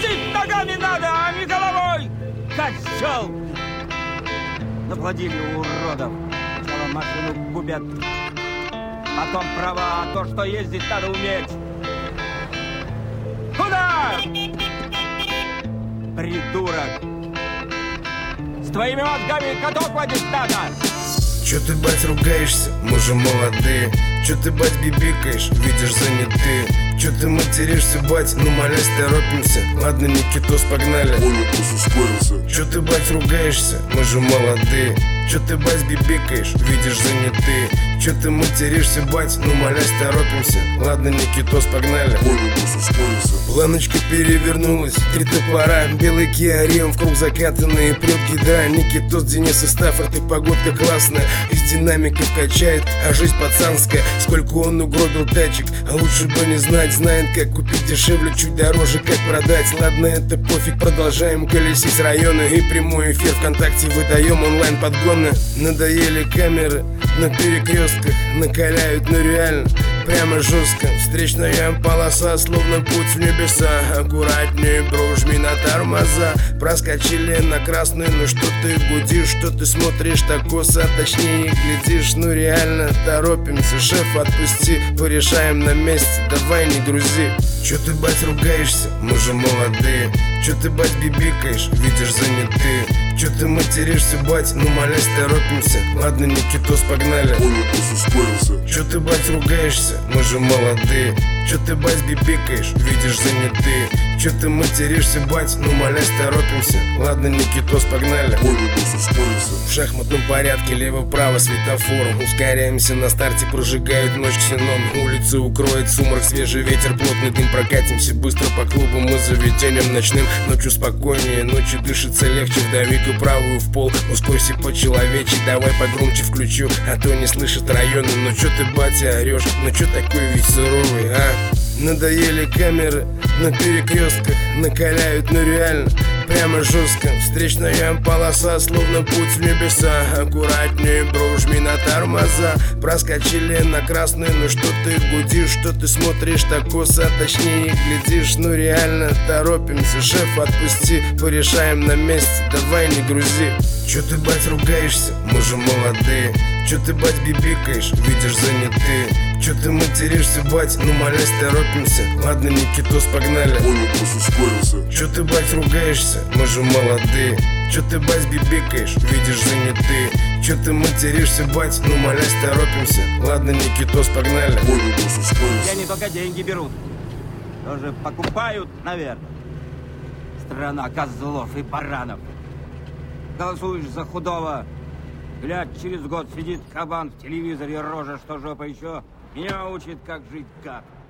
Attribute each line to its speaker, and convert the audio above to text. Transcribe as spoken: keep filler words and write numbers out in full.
Speaker 1: Возить ногами надо, а не головой! Козел! Наплодили уродов. Сначала машину губят, потом права, а то, что ездить надо уметь. Куда? Придурок! С твоими мозгами каток водить надо!
Speaker 2: Чё ты, бать, ругаешься? Мы же молодые. Чё ты, бать, бибикаешь? Видишь, занятые. Чё ты материшься, бать? Ну, молясь, торопимся. Ладно, Никитос, погнали.
Speaker 3: Понял, босс, ускорился.
Speaker 2: Чё ты, бать, ругаешься? Мы же молодые. Чё ты, бать, бибикаешь? Видишь, занятые. Чё ты материшься, бать? Ну, молясь, торопимся. Ладно, Никитос, погнали.
Speaker 3: Понял, босс, ускорился.
Speaker 2: Планочка перевернулась, три топора, белый Kia Rio, в круг закатанные плетки, да. Никитос, Денис и Стаффорд, и погодка классная. Из динамиков качает, а жизнь пацанская. Сколько он угробил тачек, а лучше бы не знать. Знает, как купить дешевле, чуть дороже, как продать. Ладно, это пофиг, продолжаем колесить районы. И прямой эфир ВКонтакте выдаем онлайн подгоны. Надоели камеры на перекрестках, накаляют, но реально прямо жестко. Встречная полоса, словно путь в небеса. Аккуратнее, бро, жми на тормоза. Проскочили на красную, ну что ты гудишь? Что ты смотришь так косо, точнее глядишь? Ну реально торопимся, шеф, отпусти. Порешаем на месте, давай не грузи. Чё ты, бать, ругаешься? Мы же молодые. Чё ты, бать, бибикаешь? Видишь, занятые. Чё ты материшься, бать? Ну, молясь, торопимся. Ладно, Никитос, погнали.
Speaker 3: Понял, босс, ускорился.
Speaker 2: Чё ты, бать, ругаешься? Мы же молодые. Чё ты, бать, бибикаешь? Видишь, занятые. Чё ты материшься, бать? Ну, молясь, торопимся. Ладно, Никитос, погнали.
Speaker 3: Понял, босс, ускорился.
Speaker 2: В шахматном порядке лево-право светофором. Ускоряемся на старте, прожигают ночь ксенон. Улицы укроет сумрак, свежий ветер, плотный дым. Прокатимся быстро по клубам и заведениям ночным. Ночью спокойнее, ночью дышится легче. Вдовик правую в пол, ускорься по-человечи. Давай погромче включу, а то не слышат районы. Ну чё ты, батя, орёшь? Ну чё такой весь суровый, а? Надоели камеры на перекрестках, накаляют, но реально прямо жестко. Встречная полоса, словно путь в небеса. Аккуратнее, бро, жми на тормоза. Проскочили на красную, ну что ты гудишь? Что ты смотришь так косо, точнее глядишь? Ну реально торопимся, шеф, отпусти. Порешаем на месте, давай не грузи. Чё ты, бать, ругаешься? Мы же молодые. Чё ты, бать, бибикаешь? Видишь, занятые. Чё ты материшься, бать? Ну, молясь, торопимся. Ладно, Никитос, погнали.
Speaker 3: Понял, босс, ускорился.
Speaker 2: Чё ты, бать, ругаешься? Мы же молодые. Чё ты, бать, бибикаешь? Видишь, занятые. Чё ты материшься, бать? Ну, молясь, торопимся. Ладно, Никитос, погнали.
Speaker 3: Понял, босс, ускорился.
Speaker 1: Я не только деньги берут, тоже покупают, наверное. Страна козлов и баранов. Голосуешь за худого, глядь, через год сидит кабан в телевизоре, рожа, что жопа еще. Меня учит, как жить, как.